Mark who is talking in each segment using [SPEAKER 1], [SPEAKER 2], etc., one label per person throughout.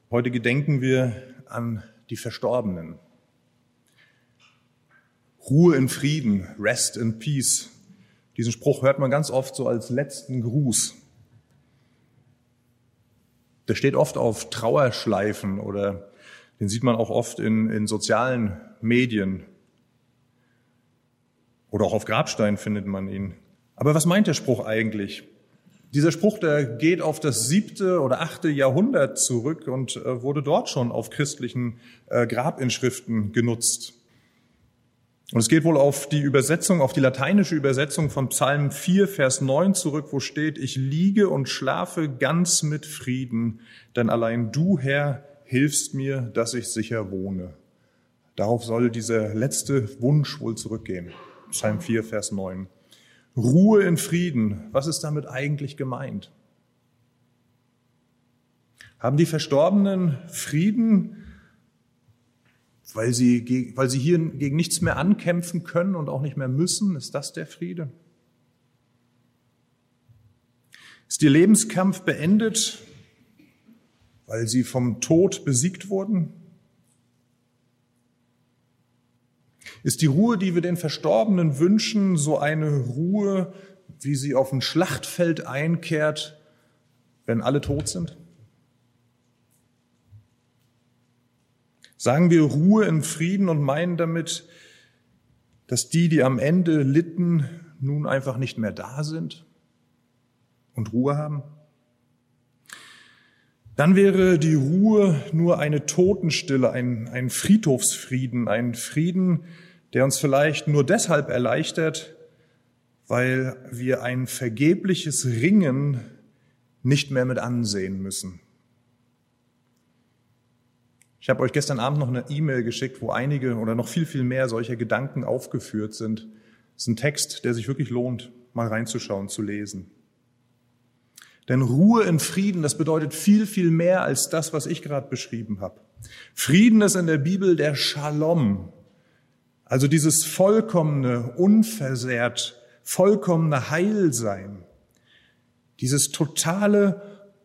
[SPEAKER 1] Heute gedenken wir an die Verstorbenen. Ruhe in Frieden, rest in peace. Diesen Spruch hört man ganz oft so als letzten Gruß. Der steht oft auf Trauerschleifen oder den sieht man auch oft in sozialen Medien. Oder auch auf Grabsteinen findet man ihn. Aber was meint der Spruch eigentlich? Dieser Spruch, der geht auf das 7. oder 8. Jahrhundert zurück und wurde dort schon auf christlichen Grabinschriften genutzt. Und es geht wohl auf die Übersetzung, auf die lateinische Übersetzung von Psalm 4, Vers 9 zurück, wo steht: Ich liege und schlafe ganz mit Frieden, denn allein du, Herr, hilfst mir, dass ich sicher wohne. Darauf soll dieser letzte Wunsch wohl zurückgehen. Psalm 4, Vers 9. Ruhe in Frieden. Was ist damit eigentlich gemeint? Haben die Verstorbenen Frieden, weil sie hier gegen nichts mehr ankämpfen können und auch nicht mehr müssen? Ist das der Friede? Ist ihr Lebenskampf beendet, weil sie vom Tod besiegt wurden? Ist die Ruhe, die wir den Verstorbenen wünschen, so eine Ruhe, wie sie auf ein Schlachtfeld einkehrt, wenn alle tot sind? Sagen wir Ruhe in Frieden und meinen damit, dass die am Ende litten, nun einfach nicht mehr da sind und Ruhe haben? Dann wäre die Ruhe nur eine Totenstille, ein Friedhofsfrieden, ein Frieden, der uns vielleicht nur deshalb erleichtert, weil wir ein vergebliches Ringen nicht mehr mit ansehen müssen. Ich habe euch gestern Abend noch eine E-Mail geschickt, wo einige oder noch viel mehr solcher Gedanken aufgeführt sind. Das ist ein Text, der sich wirklich lohnt, mal reinzuschauen, zu lesen. Denn Ruhe in Frieden, das bedeutet viel mehr als das, was ich gerade beschrieben habe. Frieden ist in der Bibel der Shalom, also dieses vollkommene, unversehrt, vollkommene Heilsein, dieses total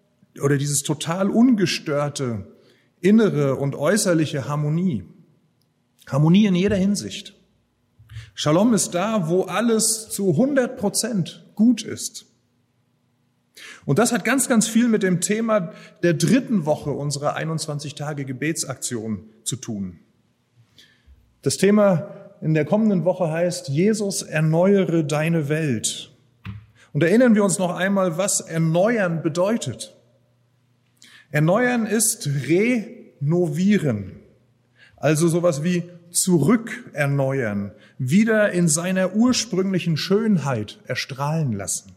[SPEAKER 1] ungestörte innere und äußerliche Harmonie. Harmonie in jeder Hinsicht. Shalom ist da, wo alles zu 100% gut ist. Und das hat ganz viel mit dem Thema der 3. Woche unserer 21-Tage-Gebetsaktion zu tun. Das Thema in der kommenden Woche heißt: Jesus, erneuere deine Welt. Und erinnern wir uns noch einmal, was erneuern bedeutet. Erneuern ist renovieren, also sowas wie zurückerneuern, wieder in seiner ursprünglichen Schönheit erstrahlen lassen.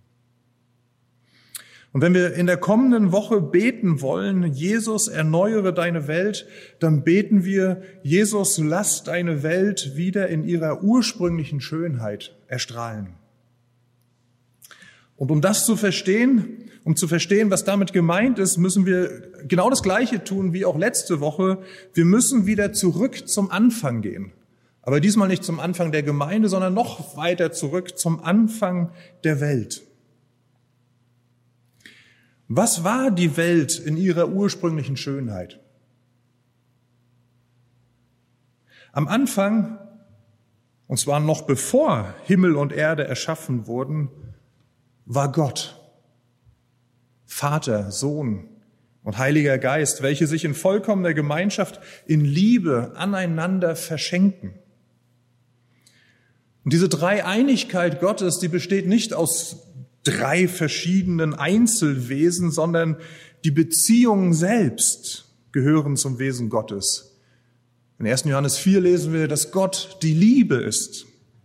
[SPEAKER 1] Und wenn wir in der kommenden Woche beten wollen, Jesus, erneuere deine Welt, dann beten wir: Jesus, lass deine Welt wieder in ihrer ursprünglichen Schönheit erstrahlen. Und um das zu verstehen, was damit gemeint ist, müssen wir genau das Gleiche tun wie auch letzte Woche. Wir müssen wieder zurück zum Anfang gehen. Aber diesmal nicht zum Anfang der Gemeinde, sondern noch weiter zurück zum Anfang der Welt. Was war die Welt in ihrer ursprünglichen Schönheit? Am Anfang, und zwar noch bevor Himmel und Erde erschaffen wurden, war Gott, Vater, Sohn und Heiliger Geist, welche sich in vollkommener Gemeinschaft, in Liebe aneinander verschenken. Und diese Dreieinigkeit Gottes, die besteht nicht aus 3 verschiedenen Einzelwesen, sondern die Beziehungen selbst gehören zum Wesen Gottes. In 1. Johannes 4 lesen wir, dass Gott die Liebe ist.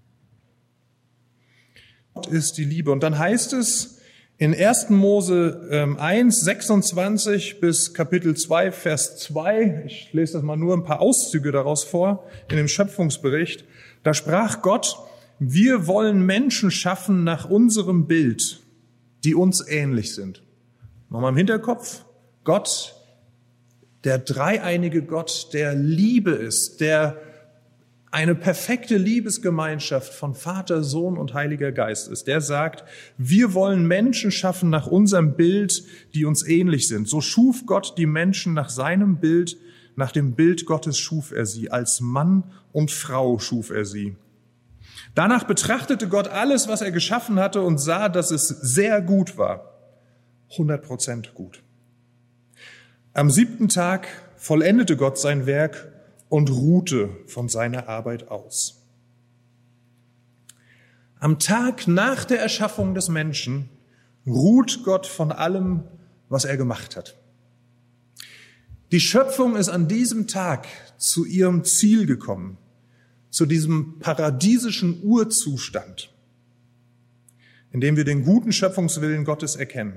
[SPEAKER 1] Gott ist die Liebe. Und dann heißt es in 1. Mose 1, 26 bis Kapitel 2, Vers 2, ich lese das mal nur ein paar Auszüge daraus vor, in dem Schöpfungsbericht, da sprach Gott: Wir wollen Menschen schaffen nach unserem Bild, die uns ähnlich sind. Nochmal im Hinterkopf: Gott, der dreieinige Gott, der Liebe ist, der eine perfekte Liebesgemeinschaft von Vater, Sohn und Heiliger Geist ist. Der sagt, wir wollen Menschen schaffen nach unserem Bild, die uns ähnlich sind. So schuf Gott die Menschen nach seinem Bild, nach dem Bild Gottes schuf er sie. Als Mann und Frau schuf er sie. Danach betrachtete Gott alles, was er geschaffen hatte und sah, dass es sehr gut war. 100% gut. Am 7. Tag vollendete Gott sein Werk und ruhte von seiner Arbeit aus. Am Tag nach der Erschaffung des Menschen ruht Gott von allem, was er gemacht hat. Die Schöpfung ist an diesem Tag zu ihrem Ziel gekommen, zu diesem paradiesischen Urzustand, in dem wir den guten Schöpfungswillen Gottes erkennen.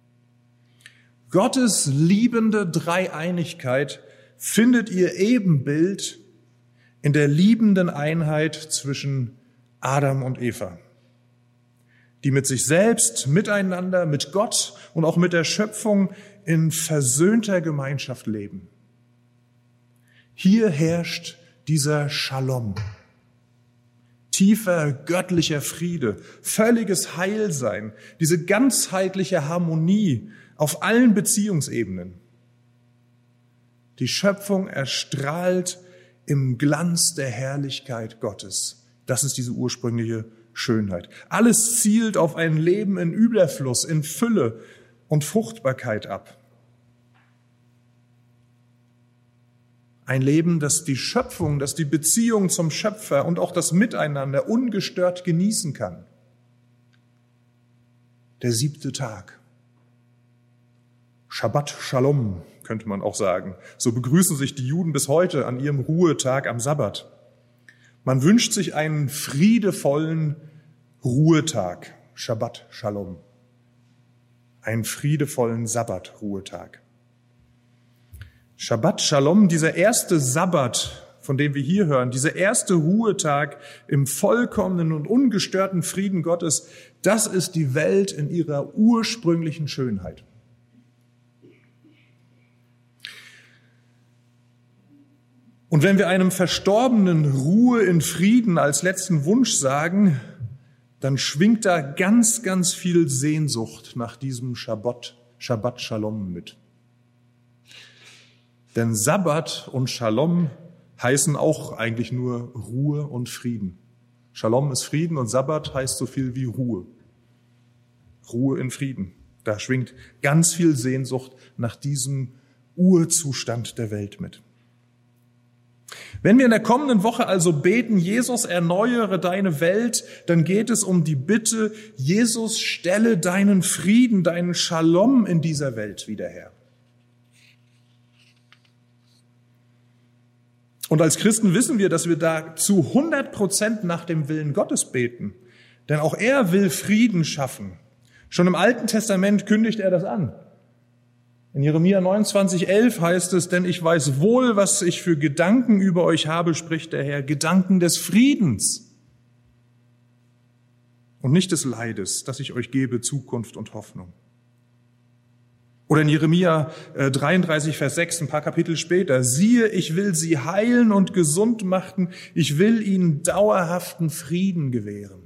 [SPEAKER 1] Gottes liebende Dreieinigkeit findet ihr Ebenbild in der liebenden Einheit zwischen Adam und Eva, die mit sich selbst, miteinander, mit Gott und auch mit der Schöpfung in versöhnter Gemeinschaft leben. Hier herrscht dieser Shalom, tiefer göttlicher Friede, völliges Heilsein, diese ganzheitliche Harmonie auf allen Beziehungsebenen. Die Schöpfung erstrahlt im Glanz der Herrlichkeit Gottes. Das ist diese ursprüngliche Schönheit. Alles zielt auf ein Leben in Überfluss, in Fülle und Fruchtbarkeit ab. Ein Leben, das die Schöpfung, das die Beziehung zum Schöpfer und auch das Miteinander ungestört genießen kann. Der 7. Tag. Shabbat Shalom, könnte man auch sagen. So begrüßen sich die Juden bis heute an ihrem Ruhetag am Sabbat. Man wünscht sich einen friedevollen Ruhetag, Shabbat Shalom. Einen friedevollen Sabbat-Ruhetag. Shabbat Shalom, dieser erste Sabbat, von dem wir hier hören, dieser erste Ruhetag im vollkommenen und ungestörten Frieden Gottes, das ist die Welt in ihrer ursprünglichen Schönheit. Und wenn wir einem Verstorbenen Ruhe in Frieden als letzten Wunsch sagen, dann schwingt da ganz, ganz viel Sehnsucht nach diesem Shabbat Shalom mit. Denn Sabbat und Shalom heißen auch eigentlich nur Ruhe und Frieden. Shalom ist Frieden und Sabbat heißt so viel wie Ruhe. Ruhe in Frieden. Da schwingt ganz viel Sehnsucht nach diesem Urzustand der Welt mit. Wenn wir in der kommenden Woche also beten, Jesus, erneuere deine Welt, dann geht es um die Bitte, Jesus, stelle deinen Frieden, deinen Shalom in dieser Welt wieder her. Und als Christen wissen wir, dass wir da zu 100% nach dem Willen Gottes beten. Denn auch er will Frieden schaffen. Schon im Alten Testament kündigt er das an. In Jeremia 29,11 heißt es, denn ich weiß wohl, was ich für Gedanken über euch habe, spricht der Herr, Gedanken des Friedens und nicht des Leides, dass ich euch gebe Zukunft und Hoffnung. Oder in Jeremia 33, Vers 6, ein paar Kapitel später, siehe, ich will sie heilen und gesund machen, ich will ihnen dauerhaften Frieden gewähren.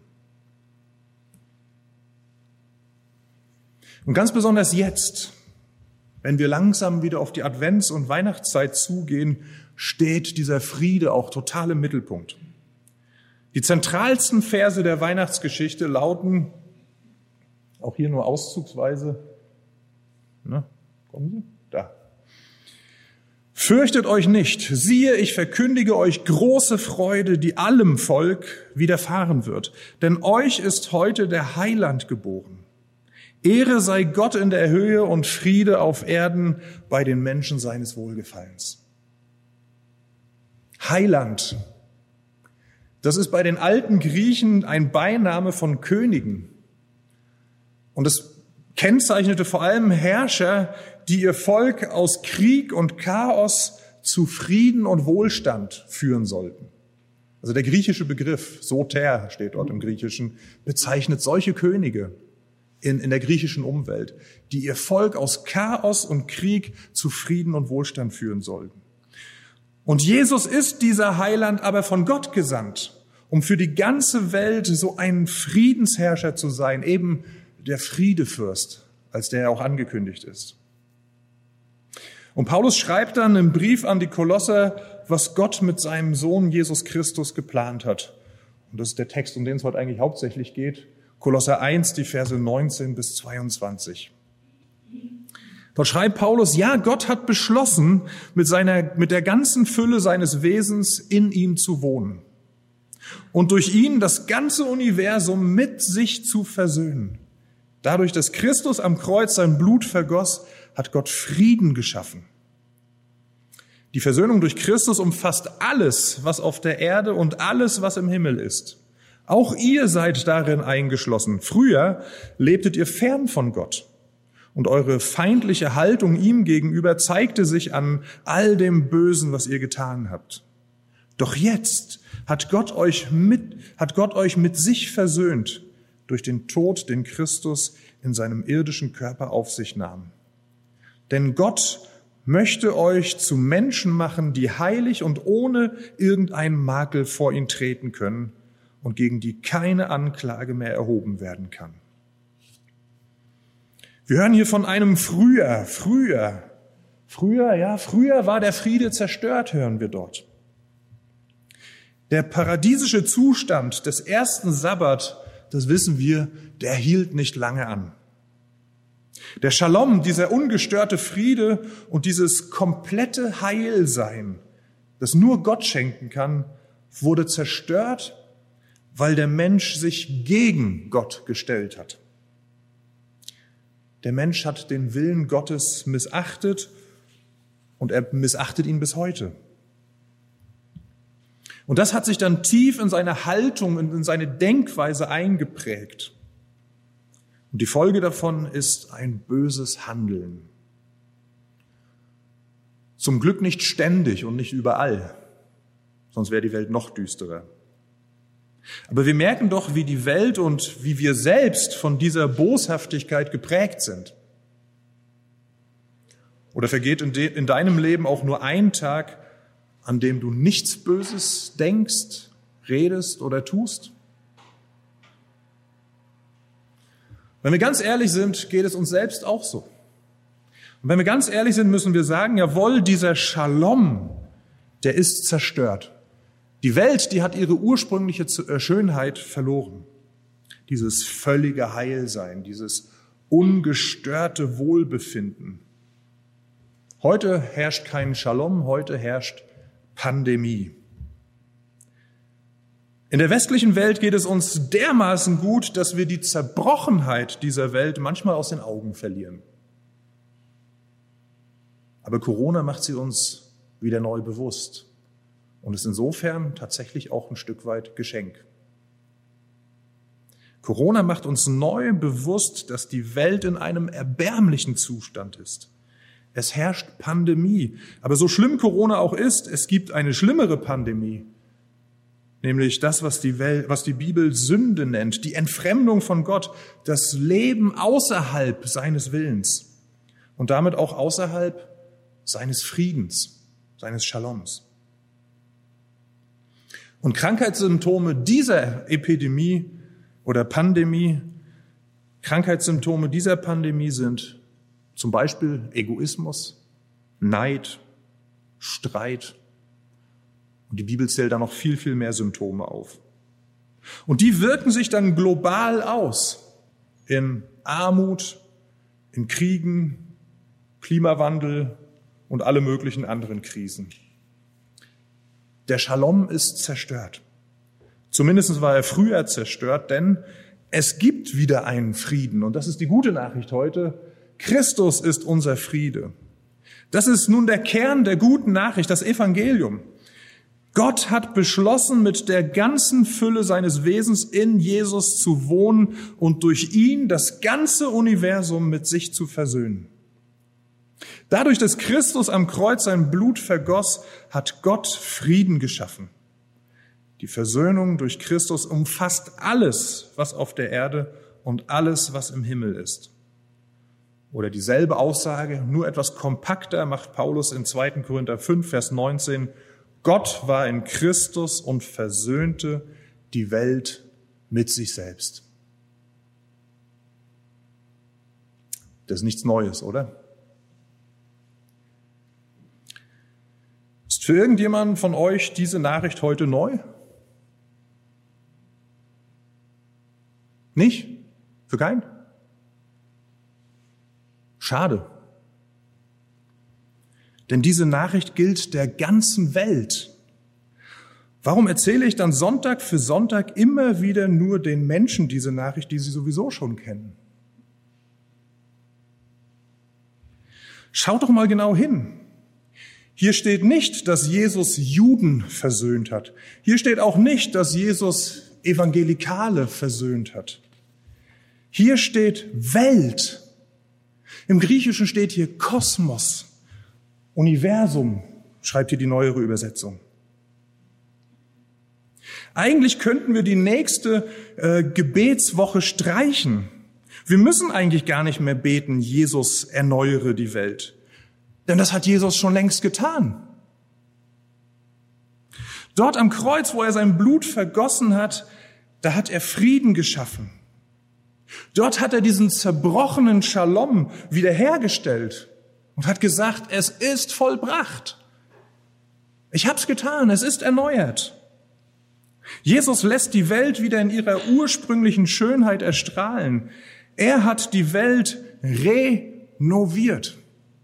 [SPEAKER 1] Und ganz besonders jetzt, wenn wir langsam wieder auf die Advents- und Weihnachtszeit zugehen, steht dieser Friede auch total im Mittelpunkt. Die zentralsten Verse der Weihnachtsgeschichte lauten, auch hier nur auszugsweise, kommen Sie? Da. Fürchtet euch nicht, siehe, ich verkündige euch große Freude, die allem Volk widerfahren wird. Denn euch ist heute der Heiland geboren. Ehre sei Gott in der Höhe und Friede auf Erden bei den Menschen seines Wohlgefallens. Heiland, das ist bei den alten Griechen ein Beiname von Königen. Und es kennzeichnete vor allem Herrscher, die ihr Volk aus Krieg und Chaos zu Frieden und Wohlstand führen sollten. Also der griechische Begriff, Soter steht dort im Griechischen, bezeichnet solche Könige in der griechischen Umwelt, die ihr Volk aus Chaos und Krieg zu Frieden und Wohlstand führen sollten. Und Jesus ist dieser Heiland aber von Gott gesandt, um für die ganze Welt so ein Friedensherrscher zu sein, eben der Friedefürst, als der auch angekündigt ist. Und Paulus schreibt dann im Brief an die Kolosser, was Gott mit seinem Sohn Jesus Christus geplant hat. Und das ist der Text, um den es heute eigentlich hauptsächlich geht. Kolosser 1, die Verse 19 bis 22. Dort schreibt Paulus, ja, Gott hat beschlossen, mit der ganzen Fülle seines Wesens in ihm zu wohnen und durch ihn das ganze Universum mit sich zu versöhnen. Dadurch, dass Christus am Kreuz sein Blut vergoss, hat Gott Frieden geschaffen. Die Versöhnung durch Christus umfasst alles, was auf der Erde und alles, was im Himmel ist. Auch ihr seid darin eingeschlossen. Früher lebtet ihr fern von Gott. Und eure feindliche Haltung ihm gegenüber zeigte sich an all dem Bösen, was ihr getan habt. Doch jetzt hat Gott euch mit sich versöhnt durch den Tod, den Christus in seinem irdischen Körper auf sich nahm. Denn Gott möchte euch zu Menschen machen, die heilig und ohne irgendeinen Makel vor ihn treten können und gegen die keine Anklage mehr erhoben werden kann. Wir hören hier von einem Früher war der Friede zerstört, hören wir dort. Der paradiesische Zustand des ersten Sabbat, das wissen wir, der hielt nicht lange an. Der Shalom, dieser ungestörte Friede und dieses komplette Heilsein, das nur Gott schenken kann, wurde zerstört, weil der Mensch sich gegen Gott gestellt hat. Der Mensch hat den Willen Gottes missachtet und er missachtet ihn bis heute. Und das hat sich dann tief in seine Haltung und in seine Denkweise eingeprägt. Und die Folge davon ist ein böses Handeln. Zum Glück nicht ständig und nicht überall, sonst wäre die Welt noch düsterer. Aber wir merken doch, wie die Welt und wie wir selbst von dieser Boshaftigkeit geprägt sind. Oder vergeht in deinem Leben auch nur ein Tag, an dem du nichts Böses denkst, redest oder tust? Wenn wir ganz ehrlich sind, geht es uns selbst auch so. Und wenn wir ganz ehrlich sind, müssen wir sagen, jawohl, dieser Shalom, der ist zerstört. Die Welt, die hat ihre ursprüngliche Schönheit verloren. Dieses völlige Heilsein, dieses ungestörte Wohlbefinden. Heute herrscht kein Shalom, heute herrscht Pandemie. In der westlichen Welt geht es uns dermaßen gut, dass wir die Zerbrochenheit dieser Welt manchmal aus den Augen verlieren. Aber Corona macht sie uns wieder neu bewusst und ist insofern tatsächlich auch ein Stück weit Geschenk. Corona macht uns neu bewusst, dass die Welt in einem erbärmlichen Zustand ist. Es herrscht Pandemie. Aber so schlimm Corona auch ist, es gibt eine schlimmere Pandemie. Nämlich das, was die Bibel Sünde nennt, die Entfremdung von Gott, das Leben außerhalb seines Willens und damit auch außerhalb seines Friedens, seines Shaloms. Und Krankheitssymptome dieser Epidemie oder Pandemie, Krankheitssymptome dieser Pandemie sind zum Beispiel Egoismus, Neid, Streit. Und die Bibel zählt da noch viel, viel mehr Symptome auf. Und die wirken sich dann global aus in Armut, in Kriegen, Klimawandel und alle möglichen anderen Krisen. Der Shalom ist zerstört. Zumindest war er früher zerstört, denn es gibt wieder einen Frieden. Und das ist die gute Nachricht heute. Christus ist unser Friede. Das ist nun der Kern der guten Nachricht, das Evangelium. Gott hat beschlossen, mit der ganzen Fülle seines Wesens in Jesus zu wohnen und durch ihn das ganze Universum mit sich zu versöhnen. Dadurch, dass Christus am Kreuz sein Blut vergoss, hat Gott Frieden geschaffen. Die Versöhnung durch Christus umfasst alles, was auf der Erde und alles, was im Himmel ist. Oder dieselbe Aussage, nur etwas kompakter, macht Paulus in 2. Korinther 5, Vers 19 Gott war in Christus und versöhnte die Welt mit sich selbst. Das ist nichts Neues, oder? Ist für irgendjemanden von euch diese Nachricht heute neu? Nicht? Für keinen? Schade. Denn diese Nachricht gilt der ganzen Welt. Warum erzähle ich dann Sonntag für Sonntag immer wieder nur den Menschen diese Nachricht, die sie sowieso schon kennen? Schaut doch mal genau hin. Hier steht nicht, dass Jesus Juden versöhnt hat. Hier steht auch nicht, dass Jesus Evangelikale versöhnt hat. Hier steht Welt. Im Griechischen steht hier Kosmos, Universum, schreibt hier die neuere Übersetzung. Eigentlich könnten wir die nächste Gebetswoche streichen. Wir müssen eigentlich gar nicht mehr beten, Jesus erneuere die Welt. Denn das hat Jesus schon längst getan. Dort am Kreuz, wo er sein Blut vergossen hat, da hat er Frieden geschaffen. Dort hat er diesen zerbrochenen Shalom wiederhergestellt und hat gesagt, es ist vollbracht. Ich hab's getan, es ist erneuert. Jesus lässt die Welt wieder in ihrer ursprünglichen Schönheit erstrahlen. Er hat die Welt renoviert.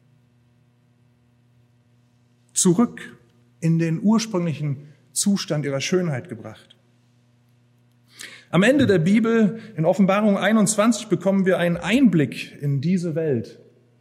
[SPEAKER 1] Zurück in den ursprünglichen Zustand ihrer Schönheit gebracht. Am Ende der Bibel, in Offenbarung 21, bekommen wir einen Einblick in diese Welt.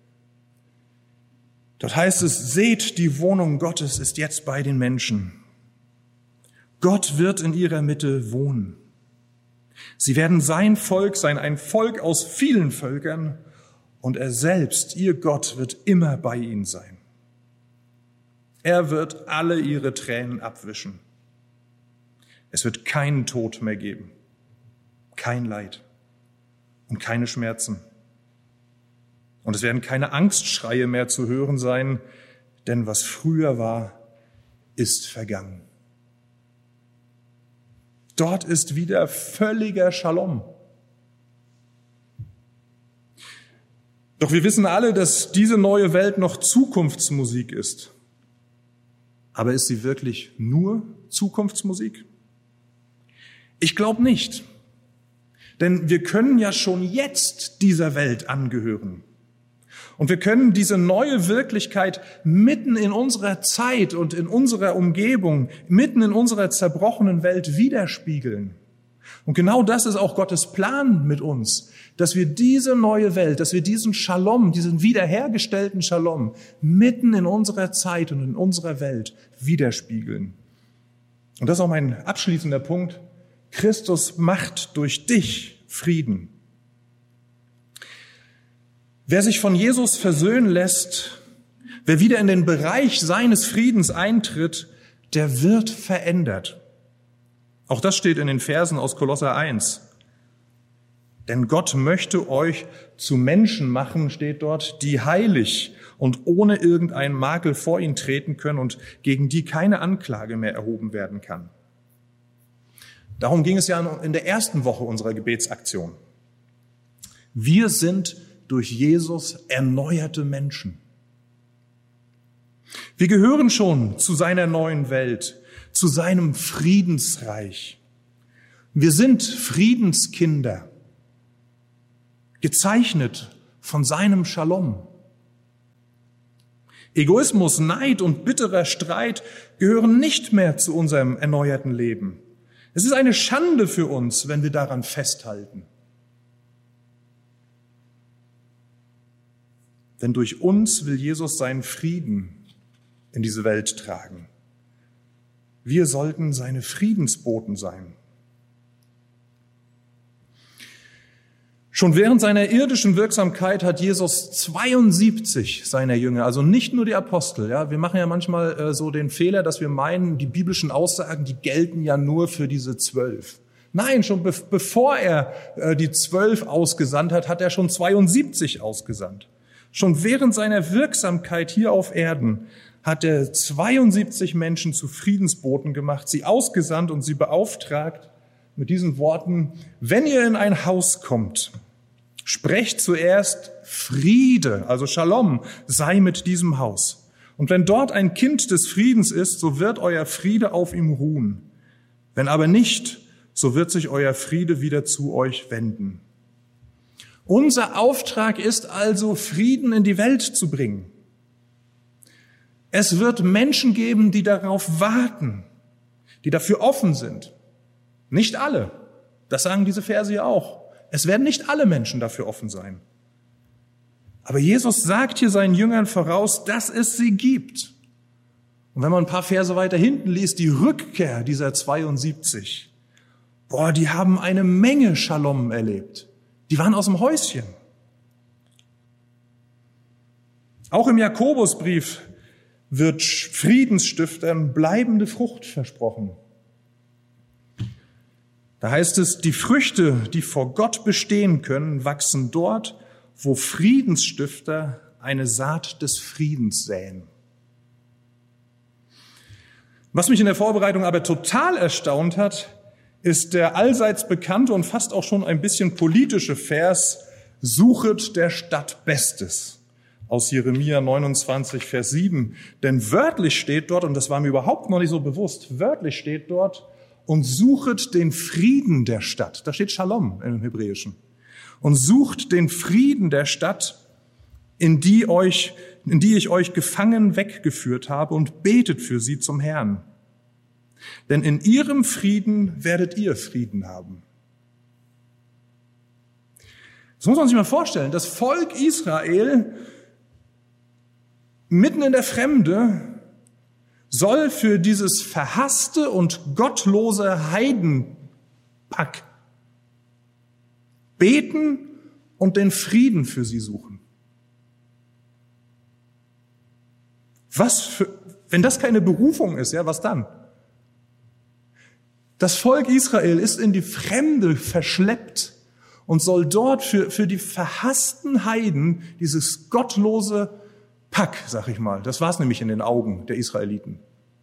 [SPEAKER 1] Dort heißt es, seht, die Wohnung Gottes ist jetzt bei den Menschen. Gott wird in ihrer Mitte wohnen. Sie werden sein Volk sein, ein Volk aus vielen Völkern, und er selbst, ihr Gott, wird immer bei ihnen sein. Er wird alle ihre Tränen abwischen. Es wird keinen Tod mehr geben, kein Leid und keine Schmerzen. Und es werden keine Angstschreie mehr zu hören sein, denn was früher war, ist vergangen. Dort ist wieder völliger Shalom. Doch wir wissen alle, dass diese neue Welt noch Zukunftsmusik ist. Aber ist sie wirklich nur Zukunftsmusik? Ich glaube nicht. Denn wir können ja schon jetzt dieser Welt angehören. Und wir können diese neue Wirklichkeit mitten in unserer Zeit und in unserer Umgebung, mitten in unserer zerbrochenen Welt widerspiegeln. Und genau das ist auch Gottes Plan mit uns, dass wir diese neue Welt, dass wir diesen Shalom, diesen wiederhergestellten Shalom mitten in unserer Zeit und in unserer Welt widerspiegeln. Und das ist auch mein abschließender Punkt. Christus macht durch dich Frieden. Wer sich von Jesus versöhnen lässt, wer wieder in den Bereich seines Friedens eintritt, der wird verändert. Auch das steht in den Versen aus Kolosser 1. Denn Gott möchte euch zu Menschen machen, steht dort, die heilig und ohne irgendeinen Makel vor ihn treten können und gegen die keine Anklage mehr erhoben werden kann. Darum ging es ja in der ersten Woche unserer Gebetsaktion. Wir sind durch Jesus erneuerte Menschen. Wir gehören schon zu seiner neuen Welt, zu seinem Friedensreich. Wir sind Friedenskinder, gezeichnet von seinem Shalom. Egoismus, Neid und bitterer Streit gehören nicht mehr zu unserem erneuerten Leben. Es ist eine Schande für uns, wenn wir daran festhalten. Denn durch uns will Jesus seinen Frieden in diese Welt tragen. Wir sollten seine Friedensboten sein. Schon während seiner irdischen Wirksamkeit hat Jesus 72 seiner Jünger, also nicht nur die Apostel. Ja, wir machen ja manchmal so den Fehler, dass wir meinen, die biblischen Aussagen, die gelten ja nur für diese 12. Nein, schon bevor er die 12 ausgesandt hat, hat er schon 72 ausgesandt. Schon während seiner Wirksamkeit hier auf Erden hat er 72 Menschen zu Friedensboten gemacht, sie ausgesandt und sie beauftragt mit diesen Worten: Wenn ihr in ein Haus kommt, sprecht zuerst Friede, also Shalom, sei mit diesem Haus. Und wenn dort ein Kind des Friedens ist, so wird euer Friede auf ihm ruhen. Wenn aber nicht, so wird sich euer Friede wieder zu euch wenden. Unser Auftrag ist also, Frieden in die Welt zu bringen. Es wird Menschen geben, die darauf warten, die dafür offen sind. Nicht alle. Das sagen diese Verse ja auch. Es werden nicht alle Menschen dafür offen sein. Aber Jesus sagt hier seinen Jüngern voraus, dass es sie gibt. Und wenn man ein paar Verse weiter hinten liest, die Rückkehr dieser 72, die haben eine Menge Shalom erlebt. Die waren aus dem Häuschen. Auch im Jakobusbrief wird Friedensstiftern bleibende Frucht versprochen. Da heißt es, die Früchte, die vor Gott bestehen können, wachsen dort, wo Friedensstifter eine Saat des Friedens säen. Was mich in der Vorbereitung aber total erstaunt hat, ist der allseits bekannte und fast auch schon ein bisschen politische Vers, Suchet der Stadt Bestes, aus Jeremia 29, Vers 7. Denn wörtlich steht dort, und das war mir überhaupt noch nicht so bewusst, wörtlich steht dort, und suchet den Frieden der Stadt. Da steht Shalom im Hebräischen. Und sucht den Frieden der Stadt, in die ich euch gefangen weggeführt habe, und betet für sie zum Herrn. Denn in ihrem Frieden werdet ihr Frieden haben. Das muss man sich mal vorstellen. Das Volk Israel mitten in der Fremde soll für dieses verhasste und gottlose Heidenpack beten und den Frieden für sie suchen. Wenn das keine Berufung ist, ja, was dann? Das Volk Israel ist in die Fremde verschleppt und soll dort für die verhassten Heiden dieses gottlose Pack, sag ich mal, das war es nämlich in den Augen der Israeliten.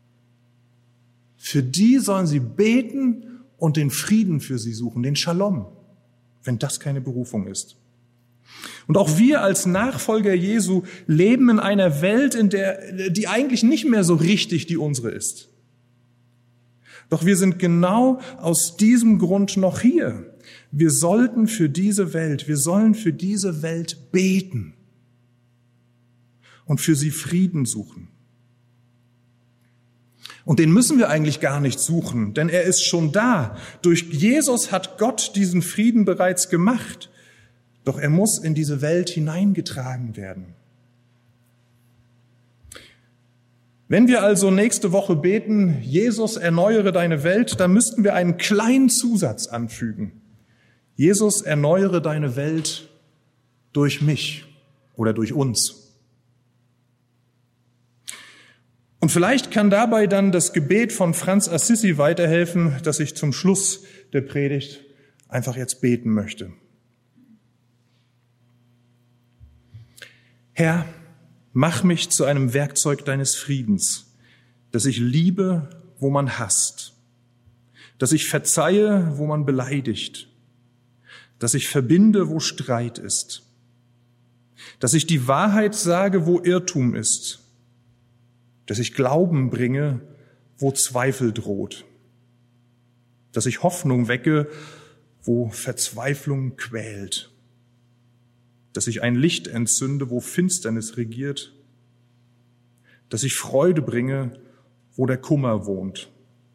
[SPEAKER 1] Für die sollen sie beten und den Frieden für sie suchen, den Shalom, wenn das keine Berufung ist. Und auch wir als Nachfolger Jesu leben in einer Welt, die eigentlich nicht mehr so richtig die unsere ist. Doch wir sind genau aus diesem Grund noch hier. Wir sollen für diese Welt beten und für sie Frieden suchen. Und den müssen wir eigentlich gar nicht suchen, denn er ist schon da. Durch Jesus hat Gott diesen Frieden bereits gemacht. Doch er muss in diese Welt hineingetragen werden. Wenn wir also nächste Woche beten, Jesus, erneuere deine Welt, dann müssten wir einen kleinen Zusatz anfügen. Jesus, erneuere deine Welt durch mich oder durch uns. Und vielleicht kann dabei dann das Gebet von Franz Assisi weiterhelfen, das ich zum Schluss der Predigt einfach jetzt beten möchte. Herr, mach mich zu einem Werkzeug deines Friedens, dass ich liebe, wo man hasst, dass ich verzeihe, wo man beleidigt, dass ich verbinde, wo Streit ist, dass ich die Wahrheit sage, wo Irrtum ist, dass ich Glauben bringe, wo Zweifel droht, dass ich Hoffnung wecke, wo Verzweiflung quält, dass ich ein Licht entzünde, wo Finsternis regiert, dass ich Freude bringe, wo der Kummer wohnt.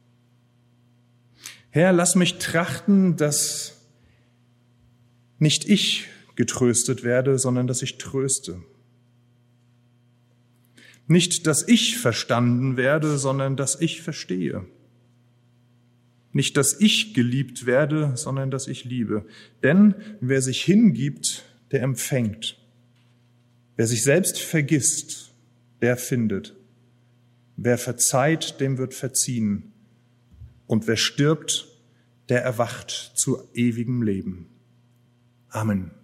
[SPEAKER 1] Herr, lass mich trachten, dass nicht ich getröstet werde, sondern dass ich tröste. Nicht, dass ich verstanden werde, sondern dass ich verstehe. Nicht, dass ich geliebt werde, sondern dass ich liebe. Denn wer sich hingibt, der empfängt. Wer sich selbst vergisst, der findet. Wer verzeiht, dem wird verziehen. Und wer stirbt, der erwacht zu ewigem Leben. Amen.